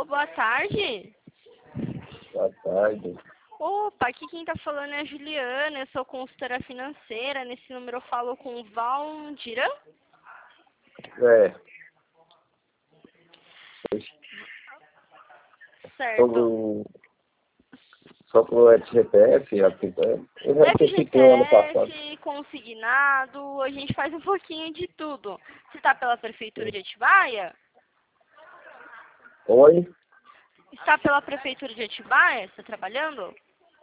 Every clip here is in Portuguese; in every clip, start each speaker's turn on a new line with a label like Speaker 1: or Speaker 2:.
Speaker 1: Alô, boa tarde.
Speaker 2: Boa tarde.
Speaker 1: Opa, aqui quem tá falando é a Juliana, eu sou consultora financeira. Nesse número eu falo com o Valdiran.
Speaker 2: É,
Speaker 1: Certo.
Speaker 2: sobre o FGTS, eu já antecipei o ano passado.
Speaker 1: FGTS, consignado, a gente faz um pouquinho de tudo. Você tá pela Prefeitura de Atibaia?
Speaker 2: Oi?
Speaker 1: Está pela Prefeitura de Atibaia? Está trabalhando?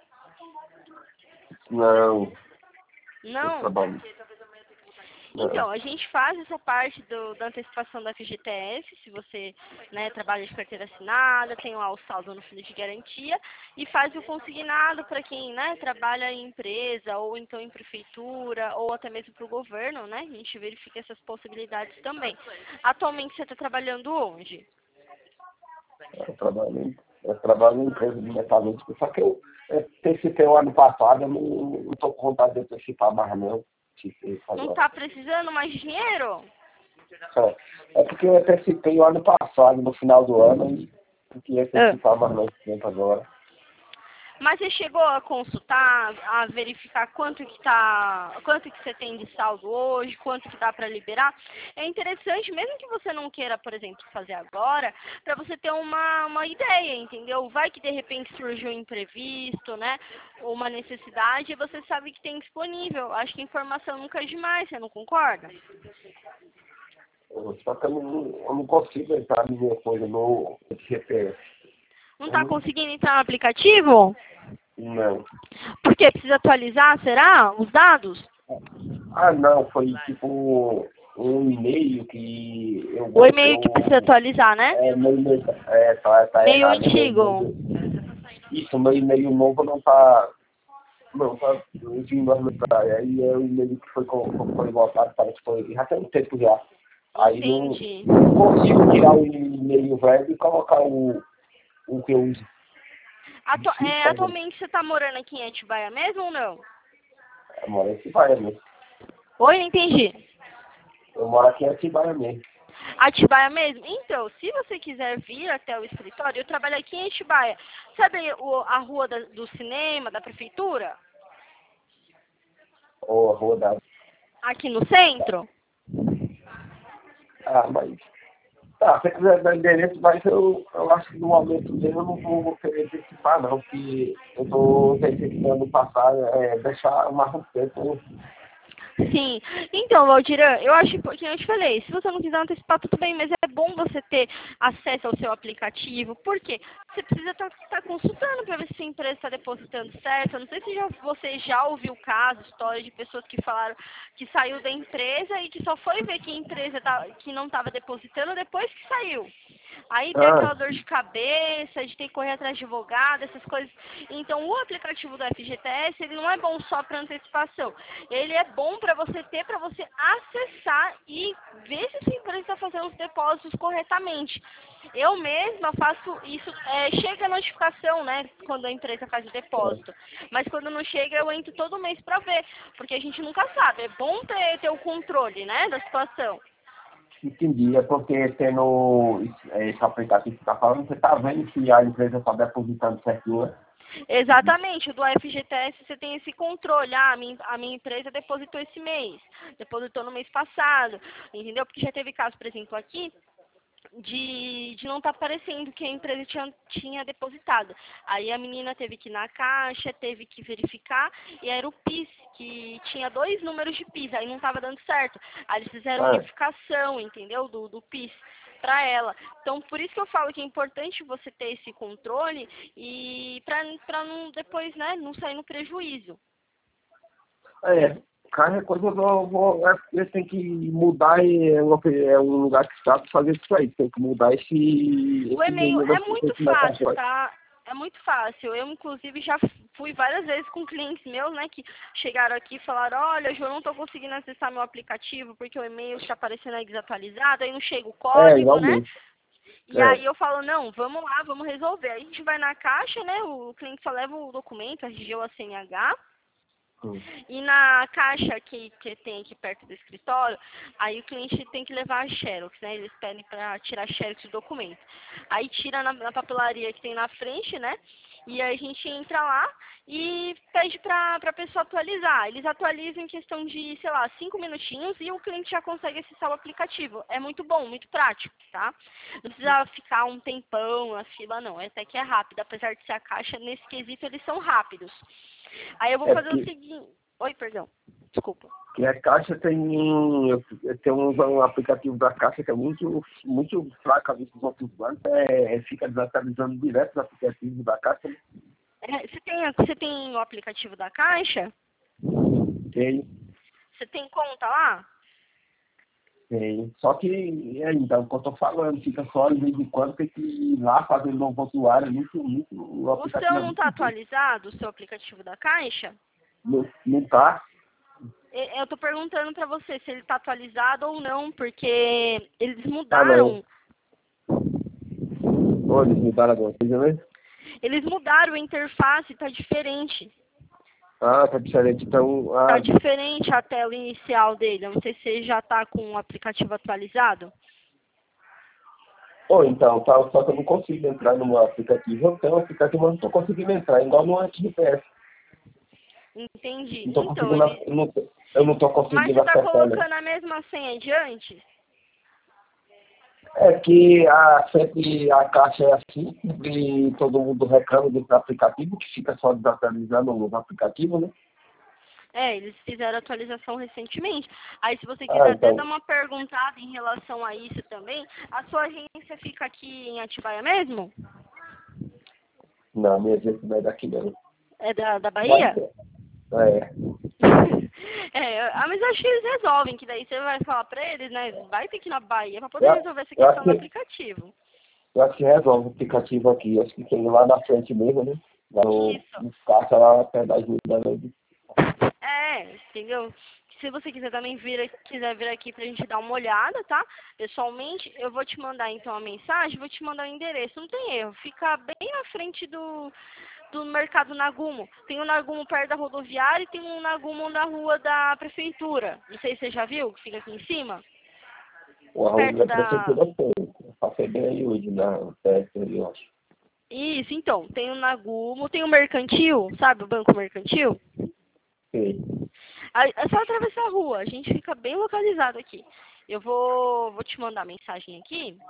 Speaker 2: Não,
Speaker 1: Não?
Speaker 2: trabalho.
Speaker 1: Então, a gente faz essa parte da antecipação da FGTS, se você, né, trabalha de carteira assinada, tem lá o saldo no fundo de garantia, e faz o consignado para quem, né, trabalha em empresa, ou então em prefeitura, ou até mesmo para o governo, né, a gente verifica essas possibilidades também. Atualmente você está trabalhando onde?
Speaker 2: Eu trabalho em empresa de metalúrgica, só que eu antecipei o ano passado, eu não estou com vontade de antecipar mais não.
Speaker 1: Não está precisando mais de dinheiro?
Speaker 2: É porque eu antecipei o ano passado, no final do ano, e eu queria antecipar mais não tempo agora.
Speaker 1: Mas você chegou a consultar, a verificar quanto que você tem de saldo hoje, quanto que dá para liberar? É interessante, mesmo que você não queira, por exemplo, fazer agora, para você ter uma ideia, entendeu? Vai que de repente surgiu um imprevisto, né? Ou uma necessidade, e você sabe que tem disponível. Acho que informação nunca é demais, você não concorda?
Speaker 2: Só que eu não consigo entrar na minha coisa no GPS.
Speaker 1: Não está conseguindo entrar no aplicativo?
Speaker 2: Não.
Speaker 1: Por quê? Precisa atualizar, será? Os dados?
Speaker 2: Ah, não, foi tipo um e-mail que eu...
Speaker 1: O e-mail que precisa atualizar, né?
Speaker 2: Meu e-mail tá
Speaker 1: Meio
Speaker 2: errado.
Speaker 1: antigo.
Speaker 2: Isso, meu e-mail novo não tá vindo as mensagens. Aí é o e-mail que foi voltado, parece que foi já tem um tempo já. Aí
Speaker 1: Entendi.
Speaker 2: não consigo tirar o e-mail velho e colocar o que eu uso.
Speaker 1: Atualmente você está morando aqui em Atibaia mesmo ou não?
Speaker 2: Eu moro em Atibaia mesmo.
Speaker 1: Oi, não entendi.
Speaker 2: Eu moro aqui em Atibaia mesmo.
Speaker 1: Atibaia mesmo? Então, se você quiser vir até o escritório, eu trabalho aqui em Atibaia. Sabe a rua do cinema, da prefeitura?
Speaker 2: Ou a rua da...
Speaker 1: Aqui no centro?
Speaker 2: Ah, mas... Tá, se você quiser dar endereço, mas eu acho que no momento dele eu não vou querer antecipar não, porque eu tô antecipando passar, deixar mais um tempo.
Speaker 1: Sim. Então, Valdiran, eu acho que eu te falei, se você não quiser antecipar, tudo bem, mas é bom você ter acesso ao seu aplicativo. Por quê? Você precisa estar consultando para ver se a empresa está depositando certo. Eu não sei se você já ouviu casos, histórias de pessoas que falaram que saiu da empresa e que só foi ver que a empresa que não estava depositando depois que saiu. Aí tem aquela dor de cabeça, de ter que correr atrás de advogado, essas coisas. Então, o aplicativo do FGTS, ele não é bom só para antecipação. Ele é bom para você ter, para você acessar e ver se a sua empresa está fazendo os depósitos corretamente. Eu mesma faço isso, chega a notificação, né, quando a empresa faz o depósito. Mas quando não chega, eu entro todo mês para ver, porque a gente nunca sabe. É bom ter o controle, né, da situação.
Speaker 2: Entendi, é porque tendo esse aplicativo que você está falando, você está vendo se a empresa está depositando certinho, né?
Speaker 1: Exatamente, o do FGTS você tem esse controle. Ah, a minha empresa depositou esse mês, depositou no mês passado, entendeu? Porque já teve caso, por exemplo, aqui, de não estar aparecendo que a empresa tinha depositado. Aí a menina teve que ir na caixa, teve que verificar, e era o PIS, que tinha 2 números de PIS, aí não estava dando certo. Aí eles fizeram unificação, entendeu? Do PIS para ela. Então, por isso que eu falo que é importante você ter esse controle e para não depois, né, não sair no prejuízo.
Speaker 2: Qualquer coisa eu tenho que mudar e é um lugar que está para fazer isso aí. Tem que mudar
Speaker 1: O e-mail é muito fácil, tá? É muito fácil. Eu, inclusive, já fui várias vezes com clientes meus, né, que chegaram aqui e falaram, olha, Ju, eu não estou conseguindo acessar meu aplicativo porque o e-mail está aparecendo aí desatualizado, aí não chega o código, né? E aí eu falo, não, vamos lá, vamos resolver. Aí a gente vai na caixa, né, o cliente só leva o documento, a RG ou a CNH,
Speaker 2: Hum.
Speaker 1: E na caixa que tem aqui perto do escritório, aí o cliente tem que levar a xerox, né? Eles pedem para tirar a xerox do documento. Aí tira na papelaria que tem na frente, né? E aí a gente entra lá e pede pra pessoa atualizar. Eles atualizam em questão de, sei lá, 5 minutinhos e o cliente já consegue acessar o aplicativo. É muito bom, muito prático, tá? Não precisa ficar um tempão na fila, não. Até que é rápido. Apesar de ser a caixa, nesse quesito eles são rápidos. Aí eu vou fazer o seguinte... Oi, perdão. Desculpa.
Speaker 2: Que a Caixa tem um aplicativo da Caixa que é muito fraco, a vista dos outros bancos, fica desatualizando direto os aplicativos da Caixa.
Speaker 1: Você tem o aplicativo da Caixa?
Speaker 2: Tem,
Speaker 1: Você tem conta lá?
Speaker 2: tem. Só que, então, o que eu tô falando, fica só de vez em quando, tem que ir lá fazer um novo usuário, o
Speaker 1: O
Speaker 2: aplicativo
Speaker 1: seu
Speaker 2: é
Speaker 1: não
Speaker 2: muito
Speaker 1: está
Speaker 2: bom.
Speaker 1: atualizado, o seu aplicativo da Caixa?
Speaker 2: Não tá?
Speaker 1: Eu tô perguntando pra você se ele tá atualizado ou não, porque eles
Speaker 2: Ah, não.
Speaker 1: mudaram.
Speaker 2: Olha, eles mudaram alguma coisa, né?
Speaker 1: Eles mudaram a interface, tá diferente.
Speaker 2: Ah, tá diferente. Então,
Speaker 1: Tá diferente a tela inicial dele. Eu não sei se ele já tá com o aplicativo atualizado.
Speaker 2: ou então, tá, só que eu não consigo entrar no meu aplicativo. Eu tenho um aplicativo, mas não tô conseguindo entrar, igual no anti-GPS.
Speaker 1: Entendi.
Speaker 2: Não tô
Speaker 1: Então,
Speaker 2: conseguindo, eu não tô
Speaker 1: mas
Speaker 2: conseguindo
Speaker 1: você tá
Speaker 2: acessar, né?
Speaker 1: colocando a mesma senha de antes?
Speaker 2: É que sempre a caixa é assim, e todo mundo reclama desse aplicativo, que fica só desatualizando o aplicativo, né?
Speaker 1: Eles fizeram atualização recentemente. Aí, se você
Speaker 2: Ah,
Speaker 1: quiser até dar
Speaker 2: então,
Speaker 1: uma perguntada em relação a isso também, a sua agência fica aqui em Atibaia mesmo?
Speaker 2: não, minha gente não é daqui não.
Speaker 1: É da
Speaker 2: Mas,
Speaker 1: Bahia?
Speaker 2: é,
Speaker 1: Mas acho que eles resolvem, que daí você vai falar pra eles, né? Vai ter que ir na Bahia pra poder
Speaker 2: eu,
Speaker 1: resolver essa
Speaker 2: eu
Speaker 1: questão
Speaker 2: acho
Speaker 1: do
Speaker 2: que,
Speaker 1: aplicativo.
Speaker 2: eu acho que resolve o aplicativo aqui, acho que tem lá na frente mesmo, né? Lá
Speaker 1: Isso.
Speaker 2: no caixa lá, perto da ajuda, né?
Speaker 1: Entendeu? Se você quiser também quiser vir aqui pra gente dar uma olhada, tá? Pessoalmente, eu vou te mandar então a mensagem, vou te mandar o endereço, não tem erro. Fica bem na frente do mercado Nagumo. Tem um Nagumo perto da rodoviária e tem um Nagumo na rua da prefeitura. Não sei se você já viu, que fica aqui em cima.
Speaker 2: O arroz
Speaker 1: Perto
Speaker 2: da
Speaker 1: da...
Speaker 2: prefeitura foi. Eu passei bem aí hoje na festa, eu acho.
Speaker 1: Isso, então, tem o Nagumo, tem o Mercantil, sabe o Banco Mercantil?
Speaker 2: Sei.
Speaker 1: É só atravessar a rua, a gente fica bem localizado aqui. Eu vou te mandar mensagem aqui.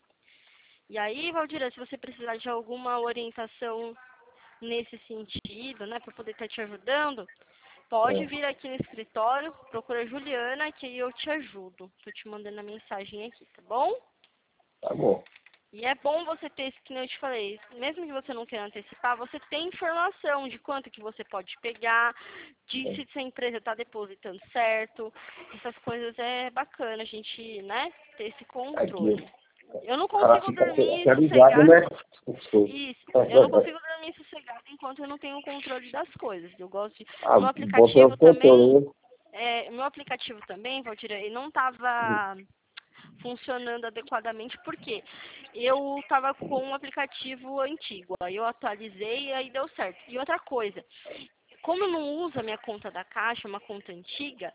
Speaker 1: E aí, Valdira, se você precisar de alguma orientação nesse sentido, né, para poder estar te ajudando, pode
Speaker 2: É,
Speaker 1: vir aqui no escritório, procura a Juliana, que aí eu te ajudo. Tô te mandando a mensagem aqui, tá bom?
Speaker 2: tá bom.
Speaker 1: E é bom você ter, que nem eu te falei, mesmo que você não queira antecipar, você tem informação de quanto que você pode pegar, de se a empresa está depositando certo. Essas coisas é bacana a gente, né, ter esse
Speaker 2: Aqui,
Speaker 1: controle. Eu não
Speaker 2: o cara
Speaker 1: consigo
Speaker 2: fica
Speaker 1: dormir
Speaker 2: aterrorizado,
Speaker 1: sossegado.
Speaker 2: né?
Speaker 1: Isso,
Speaker 2: É
Speaker 1: eu não
Speaker 2: verdade.
Speaker 1: consigo dormir sossegado enquanto eu não tenho o controle das coisas. Eu gosto de...
Speaker 2: Ah,
Speaker 1: O meu
Speaker 2: botei o
Speaker 1: aplicativo também,
Speaker 2: controle, né?
Speaker 1: meu aplicativo também, Valdir, ele não estava funcionando adequadamente, porque eu estava com um aplicativo antigo, aí eu atualizei e aí deu certo. E outra coisa, como eu não uso a minha conta da Caixa, uma conta antiga,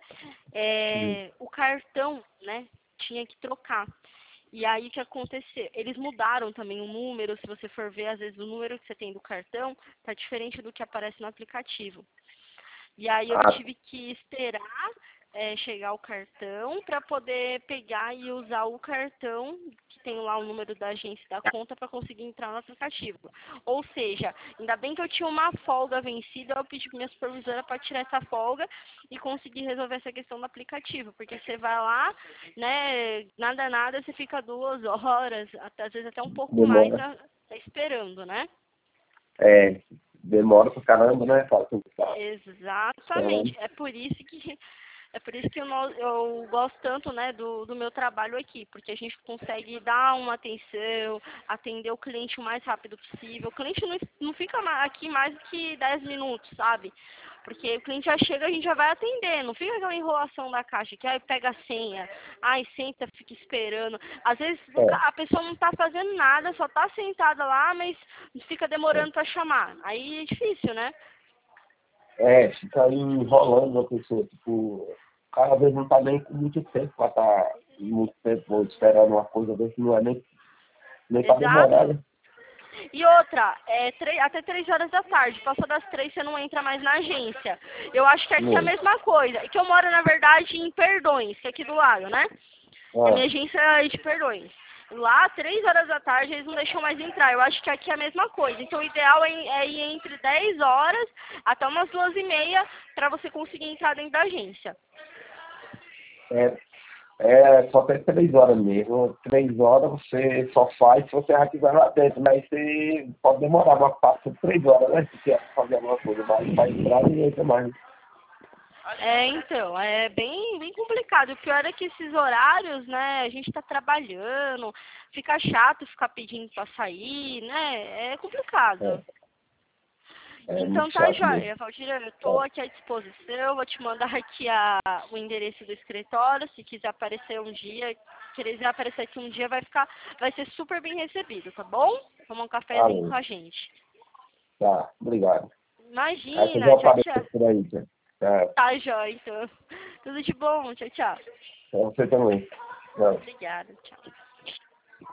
Speaker 1: o cartão, né, tinha que trocar. E aí o que aconteceu? Eles mudaram também o número, se você for ver, às vezes o número que você tem do cartão tá diferente do que aparece no aplicativo. E aí eu
Speaker 2: Ah,
Speaker 1: tive que esperar chegar o cartão para poder pegar e usar o cartão que tem lá o número da agência da conta para conseguir entrar no aplicativo. Ou seja, ainda bem que eu tinha uma folga vencida, eu pedi para minha supervisora para tirar essa folga e conseguir resolver essa questão do aplicativo, porque você vai lá, né, nada, você fica 2 horas, até, às vezes até um pouco mais
Speaker 2: demora.
Speaker 1: esperando, né?
Speaker 2: É, demora pra caramba, né? Fala que tá
Speaker 1: Exatamente.
Speaker 2: esperando.
Speaker 1: É por isso que eu gosto tanto, né, do meu trabalho aqui, porque a gente consegue dar uma atenção, atender o cliente o mais rápido possível. O cliente não fica aqui mais do que 10 minutos, sabe? Porque o cliente já chega, a gente já vai atender, não fica aquela enrolação da caixa, que aí pega a senha, aí senta, fica esperando. Às vezes
Speaker 2: É,
Speaker 1: a pessoa não tá fazendo nada, só tá sentada lá, mas fica demorando para chamar. Aí é difícil, né?
Speaker 2: Fica aí enrolando a pessoa, tipo, o cara às vezes não tá nem com muito tempo pra estar muito tempo esperando uma coisa desse, não é nem pra demorar,
Speaker 1: Exato.
Speaker 2: né?
Speaker 1: E outra, até 3 horas da tarde. Passou das 3, você não entra mais na agência. Eu acho que aqui é a
Speaker 2: Não.
Speaker 1: mesma coisa. Que eu moro, na verdade, em Perdões, que é aqui do lado, né? A
Speaker 2: Ah,
Speaker 1: minha agência é de Perdões. Lá, 3 horas da tarde, eles não deixam mais entrar. Eu acho que aqui é a mesma coisa. Então, o ideal é ir entre 10 horas até umas 2h30 para você conseguir entrar dentro da agência.
Speaker 2: é, só até 3 horas mesmo. 3 horas você só faz se você já estiver lá dentro, mas você pode demorar uma parte de 3 horas, né? Se quer fazer alguma coisa, mas para entrar ninguém entra mais.
Speaker 1: Então, é bem complicado. O pior é que esses horários, né, a gente tá trabalhando, fica chato ficar pedindo pra sair, né, é complicado.
Speaker 2: É, é
Speaker 1: Então
Speaker 2: muito
Speaker 1: tá,
Speaker 2: chato mesmo.
Speaker 1: joia, Valdir, eu tô
Speaker 2: É,
Speaker 1: aqui à disposição, vou te mandar aqui o endereço do escritório, se quiser aparecer um dia, quiser aparecer aqui um dia, vai ser super bem recebido, tá bom? Tomar um cafezinho com
Speaker 2: alô.
Speaker 1: a gente.
Speaker 2: Tá, obrigado. Aí depois eu
Speaker 1: Imagina, tchau, tchau.
Speaker 2: apareço por aí, tá? Tá,
Speaker 1: Tá, joia, então. Tudo de bom, tchau, tchau.
Speaker 2: pra você também. Tchau.
Speaker 1: Obrigada, tchau.